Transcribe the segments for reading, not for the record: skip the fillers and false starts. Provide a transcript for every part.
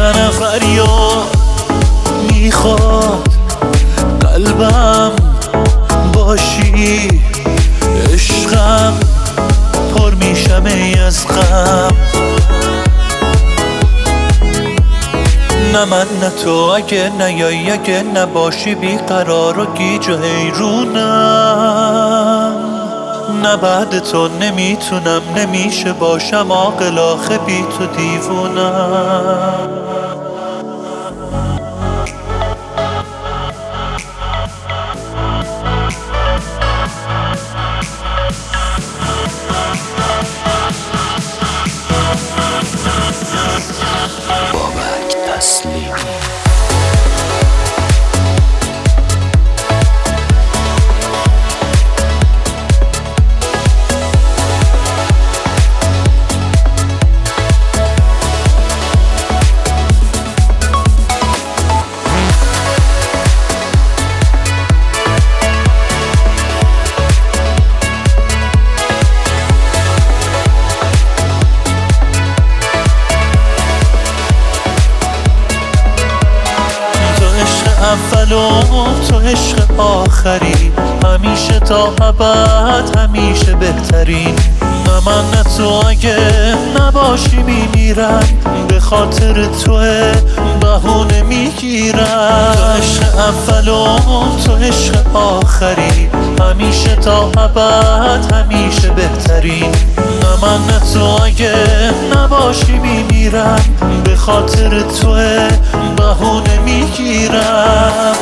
میزنه فریاد، میخواد قلبم باشی، عشقم پر میشم ای از غم. نه من نه تو، اگه نیایی اگه نباشی بیقرار و گیج و حیرونم. نه بعد تو نمیتونم نمیشه باشم عاقل، آخه بی تو دیوونم. بابک تسلیمی. اول و تو عشق آخری، همیشه تا ابد همیشه بهترین. نه من نه تو، اگه نباشی میمیرم، به خاطر توه بهونه میگیرم. تو عشق اول و تو عشق آخری، همیشه تا ابد همیشه بهترین. نه من نه تو، اگه نباشی میمیرم، به خاطر توه بهونه میگیرم.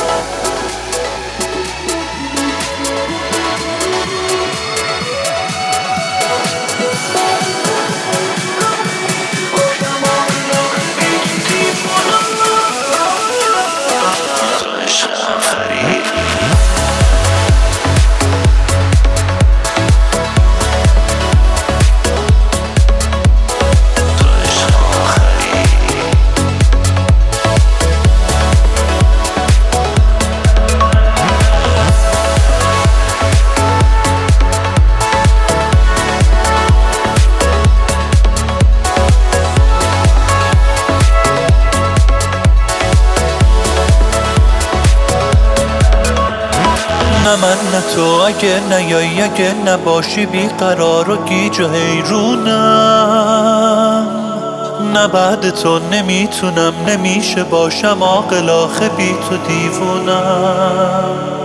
نه من نه تو، اگه نیایی اگه نباشی بیقرار و گیج و حیرونم. نه بعد تو نمیتونم نمیشه باشم عاقل، آخه بی تو دیوونم.